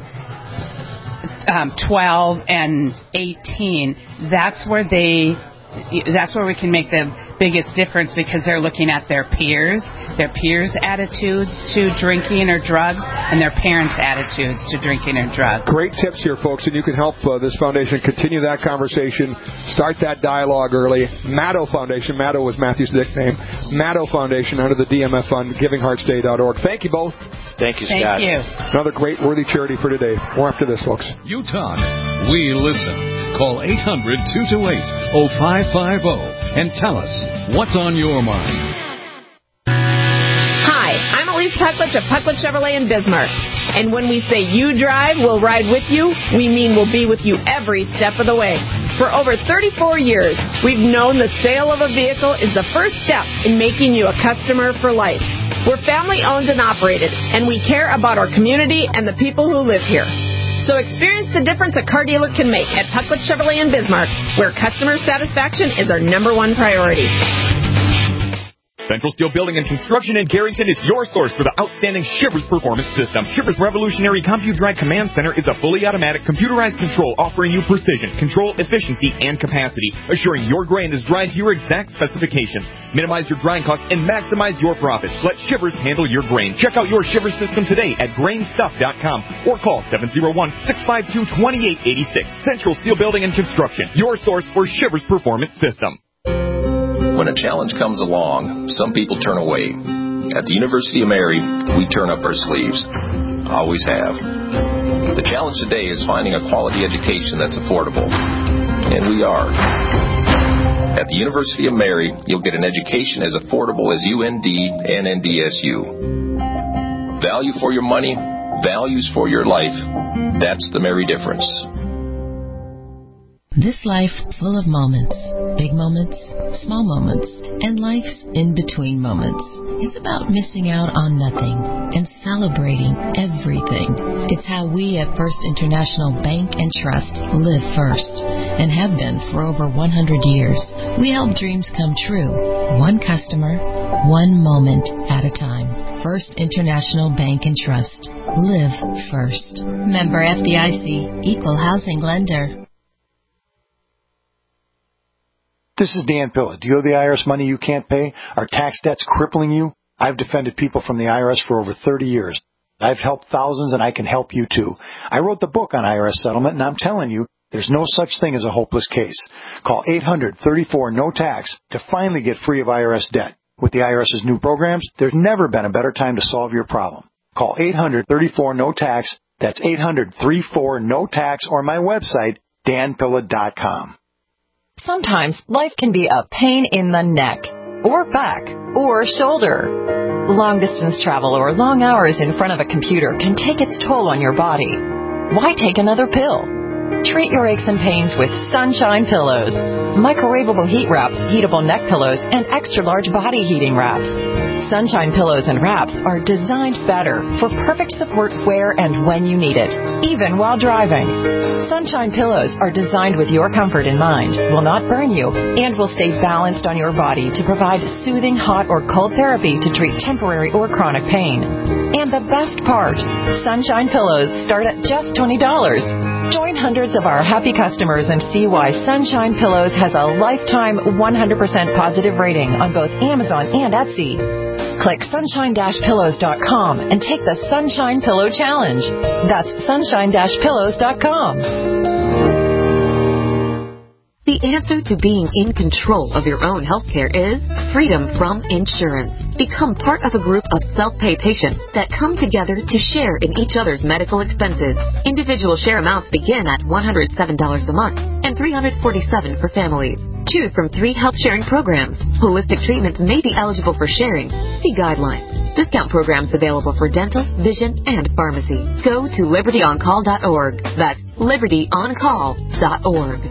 Um, twelve and eighteen, that's where they that's where we can make the biggest difference, because they're looking at their peers, their peers' attitudes to drinking or drugs, and their parents' attitudes to drinking or drugs. Great tips here, folks, and you can help uh, this foundation continue that conversation, start that dialogue early. Maddo Foundation, Maddo was Matthew's nickname, Maddo Foundation under the D M F Fund, giving hearts day dot org. Thank you both. Thank you, Scott. Thank you. Another great, worthy charity for today. More after this, folks. You talk, we listen. Call eight hundred, two two eight, oh five five oh and tell us what's on your mind. Hi, I'm Elise Pucklich of Pucklich Chevrolet in Bismarck. And when we say you drive, we'll ride with you, we mean we'll be with you every step of the way. For over thirty-four years, we've known the sale of a vehicle is the first step in making you a customer for life. We're family owned and operated, and we care about our community and the people who live here. So experience the difference a car dealer can make at Pucklet Chevrolet in Bismarck, where customer satisfaction is our number one priority. Central Steel Building and Construction in Garrington is your source for the outstanding Shivers Performance System. Shivers Revolutionary CompuDrive Command Center is a fully automatic computerized control offering you precision, control, efficiency, and capacity, assuring your grain is dried to your exact specifications. Minimize your drying costs and maximize your profits. Let Shivers handle your grain. Check out your Shivers system today at grain stuff dot com or call seven oh one, six five two, two eight eight six. Central Steel Building and Construction, your source for Shivers Performance System. When a challenge comes along, some people turn away. At the University of Mary, we turn up our sleeves. Always have. The challenge today is finding a quality education that's affordable. And we are. At the University of Mary, you'll get an education as affordable as U N D and N D S U. Value for your money, values for your life. That's the Mary difference. This life full of moments, big moments, small moments, and life's in-between moments is about missing out on nothing and celebrating everything. It's how we at First International Bank and Trust live first and have been for over one hundred years. We help dreams come true, one customer, one moment at a time. First International Bank and Trust. Live first. Member F D I C, Equal Housing Lender. This is Dan Pilla. Do you owe the I R S money you can't pay? Are tax debts crippling you? I've defended people from the I R S for over thirty years. I've helped thousands, and I can help you too. I wrote the book on I R S settlement, and I'm telling you, there's no such thing as a hopeless case. Call eight hundred, thirty-four, no tax to finally get free of I R S debt. With the IRS's new programs, there's never been a better time to solve your problem. Call eight hundred, thirty-four, no tax. That's eight hundred, thirty-four, no tax, or my website, dan pilla dot com. Sometimes life can be a pain in the neck, or back, or shoulder. Long-distance travel or long hours in front of a computer can take its toll on your body. Why take another pill? Treat your aches and pains with Sunshine Pillows. Microwavable heat wraps, heatable neck pillows, and extra-large body heating wraps. Sunshine Pillows and Wraps are designed better for perfect support where and when you need it, even while driving. Sunshine Pillows are designed with your comfort in mind, will not burn you, and will stay balanced on your body to provide soothing hot or cold therapy to treat temporary or chronic pain. And the best part, Sunshine Pillows start at just twenty dollars. Join hundreds of our happy customers and see why Sunshine Pillows has a lifetime one hundred percent positive rating on both Amazon and Etsy. Click sunshine dash pillows dot com and take the Sunshine Pillow Challenge. That's sunshine dash pillows dot com. The answer to being in control of your own health care is freedom from insurance. Become part of a group of self-pay patients that come together to share in each other's medical expenses. Individual share amounts begin at one hundred seven dollars a month and three hundred forty-seven dollars for families. Choose from three health sharing programs. Holistic treatments may be eligible for sharing. See guidelines. Discount programs available for dental, vision, and pharmacy. Go to liberty on call dot org. That's liberty on call dot org.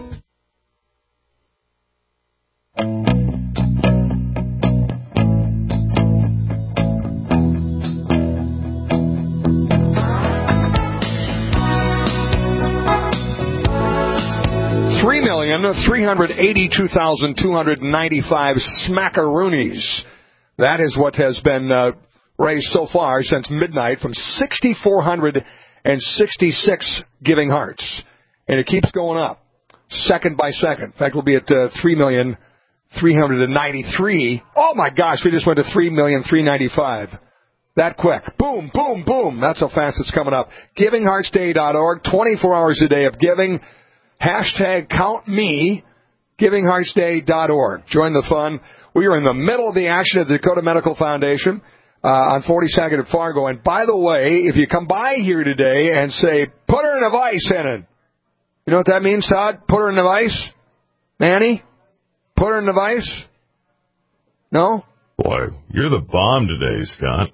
Three million three hundred eighty-two thousand two hundred ninety-five smackaroonies. That is what has been uh, raised so far since midnight from six thousand four hundred sixty-six giving hearts, and it keeps going up second by second. In fact, we'll be at uh, three million three hundred ninety-three. Oh my gosh, we just went to three million three hundred ninety-five. That quick. Boom, boom, boom. That's how fast it's coming up. giving hearts day dot org, twenty-four hours a day of giving. Hashtag count me, giving hearts day dot org. Join the fun. We are in the middle of the action at the Dakota Medical Foundation uh, on forty-second at Fargo. And by the way, if you come by here today and say, put her in a vice, Hennon. You know what that means, Todd? Put her in a vice? Manny? Put her in a vice? No? Boy, you're the bomb today, Scott.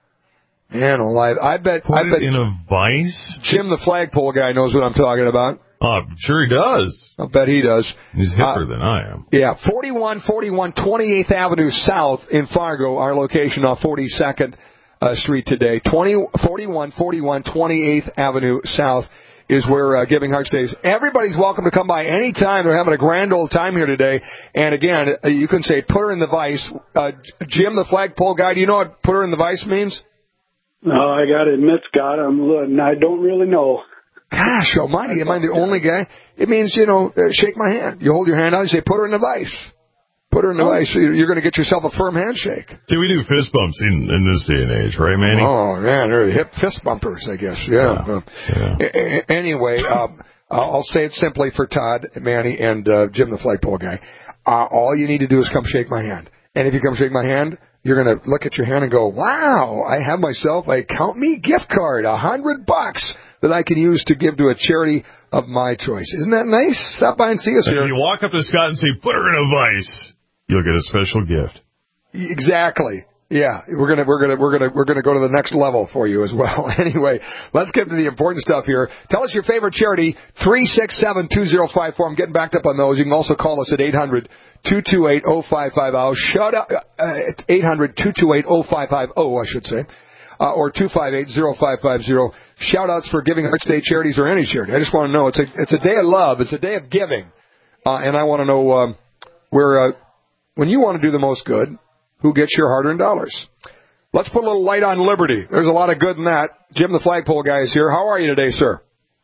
Man alive. I bet, Put I bet it in a vice? Jim the flagpole guy knows what I'm talking about. Uh, sure he does. I'll bet he does. He's hipper uh, than I am. Yeah, forty-one forty-one twenty-eighth Avenue South in Fargo, our location off forty-second uh, Street today. forty-one forty-one twenty-eighth Avenue South is where uh, Giving Hearts Day is. Everybody's welcome to come by anytime. They're having a grand old time here today. And again, uh, you can say put her in the vice. Uh, Jim, the flagpole guy, do you know what put her in the vice means? No, I got to admit, Scott, I'm, I don't really know. Gosh almighty, am I the only guy? It means, you know, uh, shake my hand. You hold your hand out and say, put her in the vice. Put her in the oh. vice. You're going to get yourself a firm handshake. See, we do fist bumps in, in this day and age, right, Manny? Oh, man, they're hip fist bumpers, I guess. Yeah. yeah. Uh, yeah. A- anyway, um, I'll say it simply for Todd, Manny, and uh, Jim, the flagpole guy. Uh, all you need to do is come shake my hand. And if you come shake my hand, you're going to look at your hand and go, wow, I have myself a Count Me gift card, a hundred bucks that I can use to give to a charity of my choice. Isn't that nice? Stop by and see us and here. If you walk up to Scott and say, put her in a vice, you'll get a special gift. Exactly. Yeah, we're gonna we're gonna we're gonna we're gonna go to the next level for you as well. Anyway, let's get to the important stuff here. Tell us your favorite charity. Three six seven two zero five four. I'm getting backed up on those. You can also call us at eight hundred two two eight oh five five oh. Shout out uh, at eight hundred two two eight oh five five oh. I should say. Uh, or two five eight oh five five oh. Shout-outs for Giving Hearts Day charities or any charity. I just want to know. It's a it's a day of love. It's a day of giving. Uh, and I want to know um, where, uh, when you want to do the most good, who gets your hard-earned dollars. Let's put a little light on liberty. There's a lot of good in that. Jim, the flagpole guy, is here. How are you today, sir?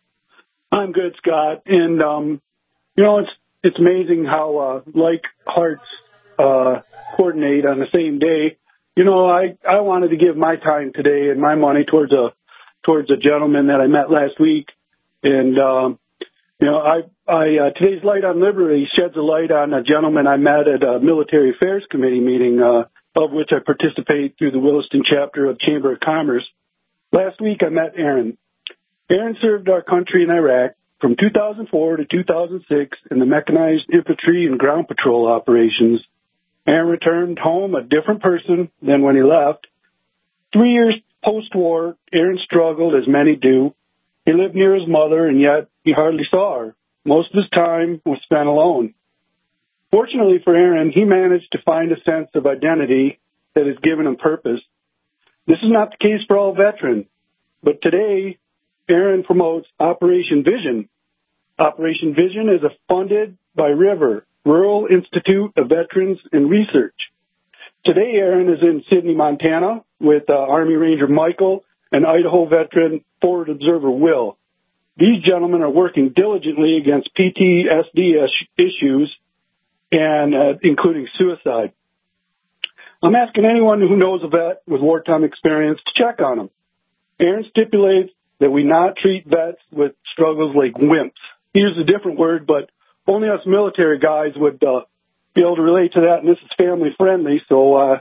I'm good, Scott. And, um, you know, it's it's amazing how uh, like hearts uh, coordinate on the same day. You know, I, I wanted to give my time today and my money towards a towards a gentleman that I met last week, and um, you know, I I uh, today's Light on Liberty sheds a light on a gentleman I met at a Military Affairs Committee meeting, uh, of which I participate through the Williston chapter of Chamber of Commerce. Last week I met Aaron. Aaron served our country in Iraq from two thousand four to two thousand six in the mechanized infantry and ground patrol operations. Aaron returned home a different person than when he left. Three years post-war, Aaron struggled, as many do. He lived near his mother, and yet he hardly saw her. Most of his time was spent alone. Fortunately for Aaron, he managed to find a sense of identity that has given him purpose. This is not the case for all veterans, but today, Aaron promotes Operation Vision. Operation Vision is funded by River, Rural Institute of Veterans and Research. Today, Aaron is in Sidney, Montana, with uh, Army Ranger Michael and Idaho veteran Forward Observer Will. These gentlemen are working diligently against P T S D issues, and uh, including suicide. I'm asking anyone who knows a vet with wartime experience to check on them. Aaron stipulates that we not treat vets with struggles like wimps. He used a different word, but only us military guys would uh, be able to relate to that, and this is family friendly. So, uh,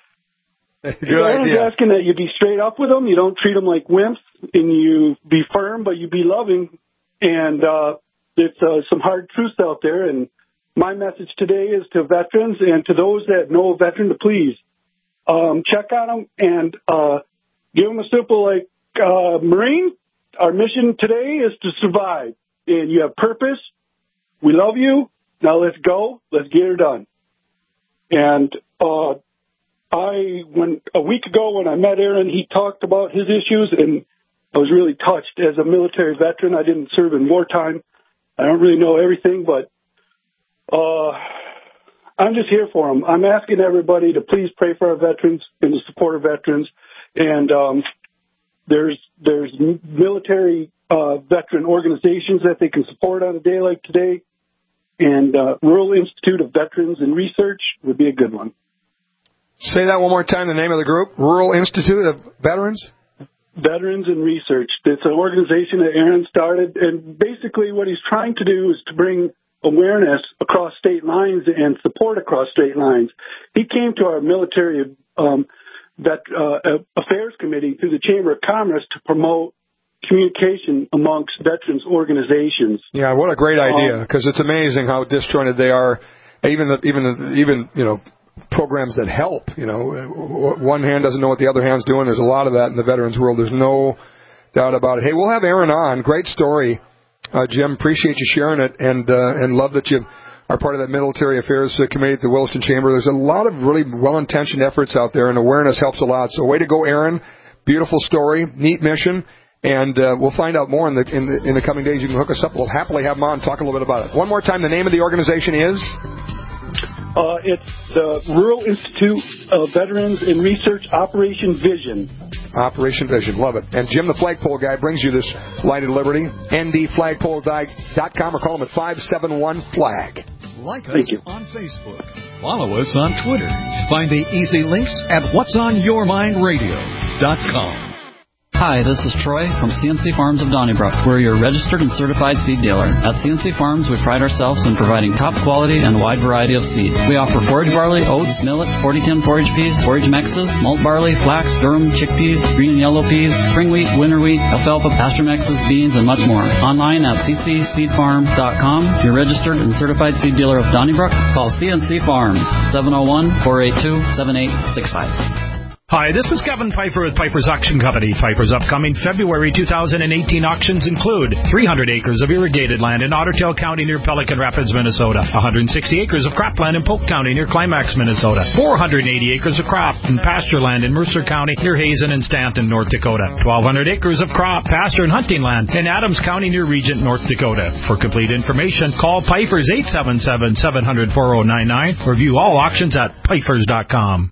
Aaron's asking that you be straight up with them. You don't treat them like wimps, and you be firm, but you be loving. And uh, there's uh, some hard truths out there. And my message today is to veterans and to those that know a veteran to please um, check on them and uh, give them a simple like uh, Marine. Our mission today is to survive, and you have purpose. We love you. Now let's go. Let's get her done. And uh, I, when a week ago when I met Aaron, he talked about his issues, and I was really touched. As a military veteran, I didn't serve in wartime. I don't really know everything, but uh, I'm just here for him. I'm asking everybody to please pray for our veterans and to support our veterans. And um, there's there's military uh, veteran organizations that they can support on a day like today. And uh, Rural Institute of Veterans and Research would be a good one. Say that one more time, the name of the group, Rural Institute of Veterans? Veterans and Research. It's an organization that Aaron started, and basically what he's trying to do is to bring awareness across state lines and support across state lines. He came to our military um, vet, uh, affairs committee through the Chamber of Commerce to promote communication amongst veterans organizations. Yeah, what a great idea, because um, it's amazing how disjointed they are. Even the, even the, even you know programs that help. You know, one hand doesn't know what the other hand's doing. There's a lot of that in the veterans world. There's no doubt about it. Hey, we'll have Aaron on. Great story. uh, Jim. Appreciate you sharing it, and uh, and love that you are part of that Military Affairs uh, Committee at the Williston Chamber. There's a lot of really well-intentioned efforts out there, and awareness helps a lot. So way to go, Aaron. Beautiful story, neat mission, and uh, we'll find out more in the, in the in the coming days. You can hook us up. We'll happily have him on and talk a little bit about it. One more time, the name of the organization is? Uh, it's the Rural Institute of Veterans and Research, Operation Vision. Operation Vision, love it. And Jim, the flagpole guy, brings you this Light of Liberty. N D flagpole dot com or call him at five seven one flag. Like us on Facebook. Follow us on Twitter. Find the easy links at whats on your mind radio dot com. Hi, this is Troy from C N C Farms of Donnybrook. We're your registered and certified seed dealer. At C N C Farms, we pride ourselves in providing top quality and a wide variety of seed. We offer forage barley, oats, millet, forty ten forage peas, forage mixes, malt barley, flax, durum, chickpeas, green and yellow peas, spring wheat, winter wheat, alfalfa, pasture mixes, beans, and much more. Online at c c seed farm dot com. Your registered and certified seed dealer of Donnybrook. Call C N C Farms, seven oh one, four eight two, seven eight six five. Hi, this is Kevin Piper with Piper's Auction Company. Piper's upcoming February two thousand eighteen auctions include three hundred acres of irrigated land in Otter Tail County near Pelican Rapids, Minnesota, one hundred sixty acres of cropland in Polk County near Climax, Minnesota, four hundred eighty acres of crop and pasture land in Mercer County near Hazen and Stanton, North Dakota, twelve hundred acres of crop, pasture, and hunting land in Adams County near Regent, North Dakota. For complete information, call Piper's eight seven seven, seven hundred, four oh nine nine or view all auctions at pipers dot com.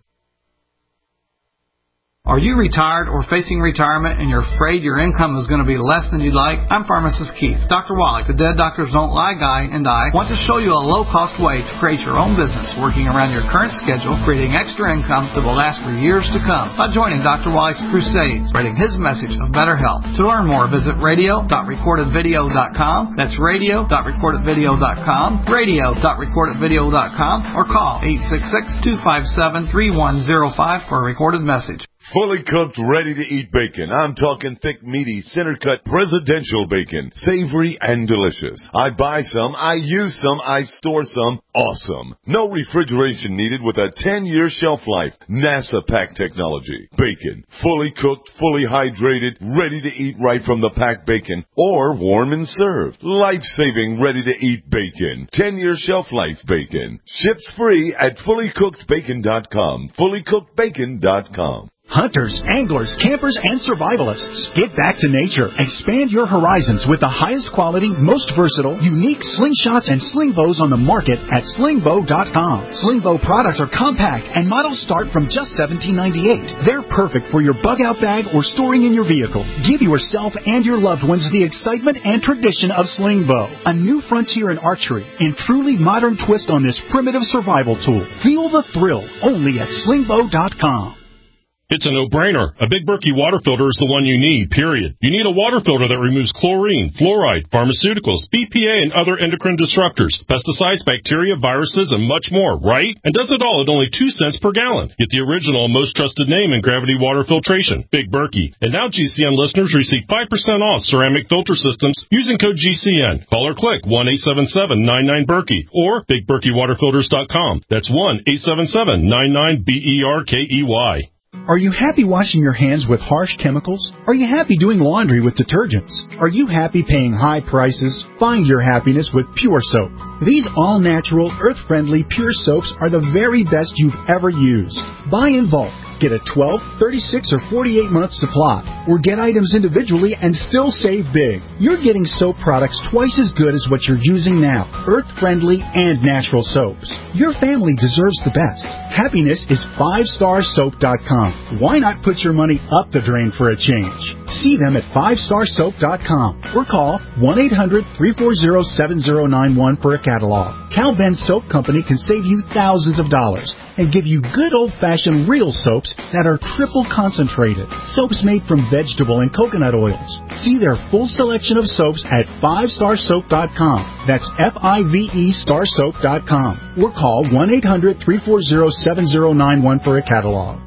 Are you retired or facing retirement and you're afraid your income is going to be less than you'd like? I'm Pharmacist Keith. Doctor Wallach, the Dead Doctors Don't Lie guy, and I want to show you a low-cost way to create your own business working around your current schedule, creating extra income that will last for years to come by joining Doctor Wallach's crusade, spreading his message of better health. To learn more, visit radio dot recorded video dot com. That's radio dot recorded video dot com, radio dot recorded video dot com, or call eight six six, two five seven, three one zero five for a recorded message. Fully cooked, ready-to-eat bacon. I'm talking thick, meaty, center-cut, presidential bacon. Savory and delicious. I buy some, I use some, I store some. Awesome. No refrigeration needed with a ten-year shelf life. NASA pack technology. Bacon. Fully cooked, fully hydrated, ready to eat right from the packed bacon. Or warm and served. Life-saving, ready-to-eat bacon. ten-year shelf life bacon. Ships free at fully cooked bacon dot com. fully cooked bacon dot com. Hunters, anglers, campers, and survivalists. Get back to nature. Expand your horizons with the highest quality, most versatile, unique slingshots and sling bows on the market at sling bow dot com. Sling bow products are compact and models start from just seventeen ninety-eight. They're perfect for your bug out bag or storing in your vehicle. Give yourself and your loved ones the excitement and tradition of sling bow. A new frontier in archery and truly modern twist on this primitive survival tool. Feel the thrill only at sling bow dot com. It's a no-brainer. A Big Berkey water filter is the one you need, period. You need a water filter that removes chlorine, fluoride, pharmaceuticals, B P A, and other endocrine disruptors, pesticides, bacteria, viruses, and much more, right? And does it all at only two cents per gallon. Get the original, most trusted name in gravity water filtration, Big Berkey. And now G C N listeners receive five percent off ceramic filter systems using code G C N. Call or click one eight seven seven, nine nine, Berkey or big berkey water filters dot com. That's one eight seven seven, nine nine, B E R K E Y. Are you happy washing your hands with harsh chemicals? Are you happy doing laundry with detergents? Are you happy paying high prices? Find your happiness with Pure Soap. These all-natural, earth-friendly Pure Soaps are the very best you've ever used. Buy in bulk. Get a twelve, thirty-six, or forty-eight month supply, or get items individually and still save big. You're getting soap products twice as good as what you're using now. Earth-friendly and natural soaps. Your family deserves the best. Happiness is five star soap dot com. Why not put your money up the drain for a change? See them at five star soap dot com or call one eight hundred, three four zero, seven zero nine one for a catalog. Cal Ben Soap Company can save you thousands of dollars and give you good old-fashioned real soaps that are triple concentrated. Soaps made from vegetable and coconut oils. See their full selection of soaps at five star soap dot com. That's F I V E star soap dot com. Or call one eight hundred, three four zero, seven zero nine one for a catalog.